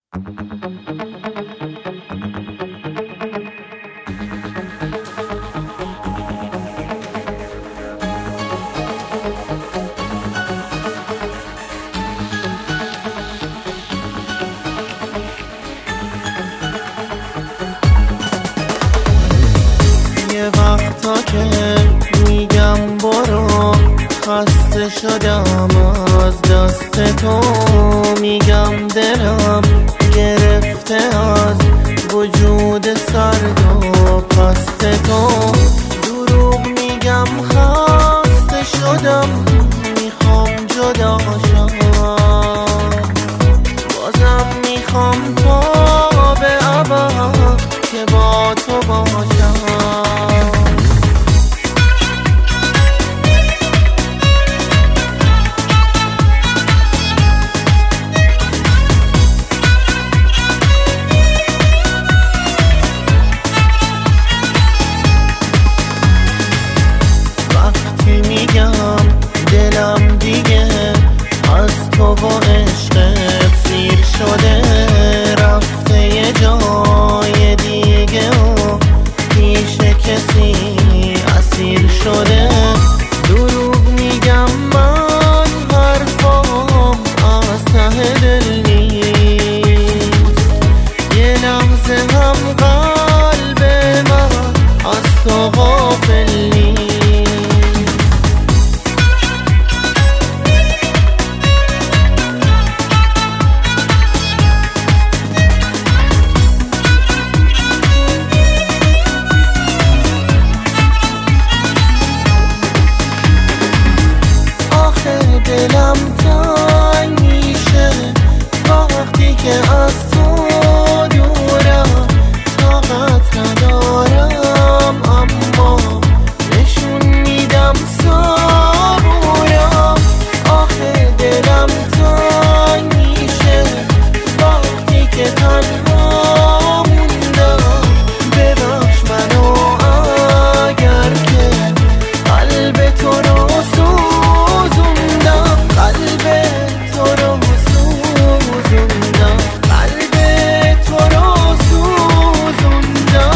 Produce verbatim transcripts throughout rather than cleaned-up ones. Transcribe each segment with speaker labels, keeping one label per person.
Speaker 1: یه وقتا که میگم برو، خسته شدم از دست تو. میگم دلم گرفته از وجود سرد و پست تو. دروغ میگم خسته شدم، میخوام جدا شم، بازم میخوام تا به ابد که با تو باشم. دلم دیگه از تو و عشقت سیر شده، رفته یه جای دیگه و پیش کسی اسیر شده. دروغ میگم من حرفام از ته دل نیست، یه لحظه هم قلب من از تو غافل نیست. دلم تنگ میشه وقتی که از تو دورم، طاقت ندارم اما نشون میدم صبورم. آخه دلم تنگ میشه وقتی که تنها موندم. ببخش منو اگر که قلب تو رو سوزوندم، قلب تو رو سوزوندم، قلب تو رو سوزوندم.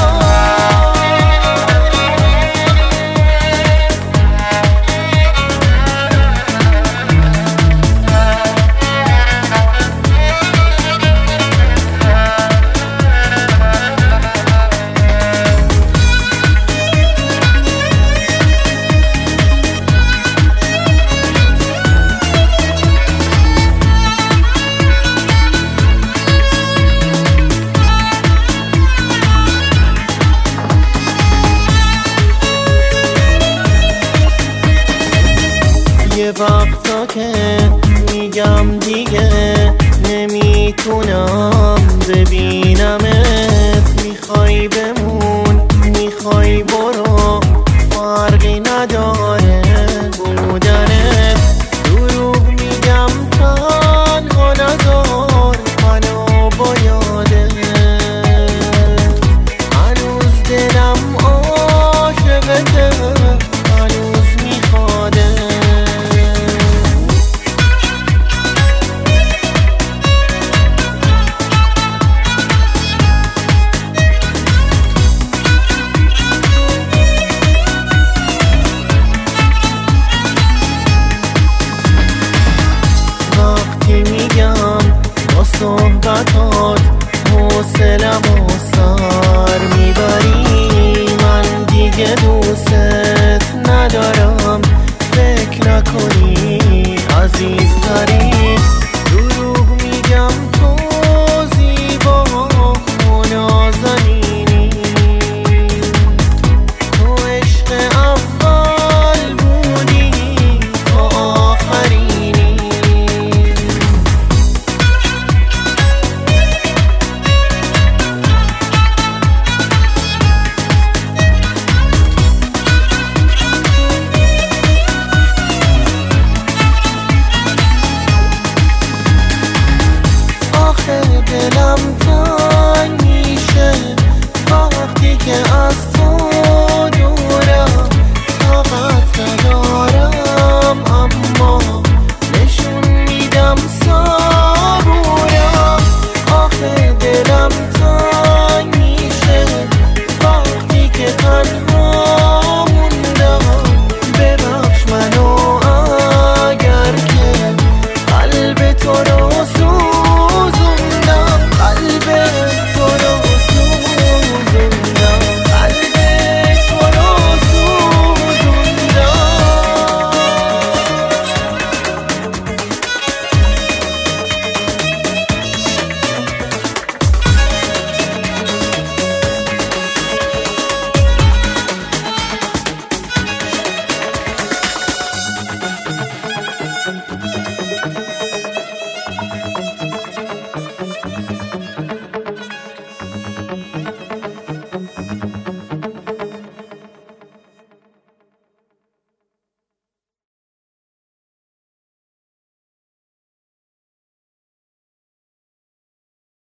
Speaker 1: یه وقتا که میگم دیگه نمیتونم ببینمت، میخوای بمون میخوای برو، فرقی نداره بودنت. دروغ میگم تنها نذار منو با یادت، هنوز دلم عاشقته، هنوز میخواده. صحبتات حوصلم و سر میبری، من دیگه دوست ندارم، فکر نکنی عزیزتری. دروغ میگم تو زیبا و نازنینی، تو عشق اول بودی تا آخرینی. دلم تنگ میشه وقتی که از تو دورم، طاقت ندارم اما نشون میدم.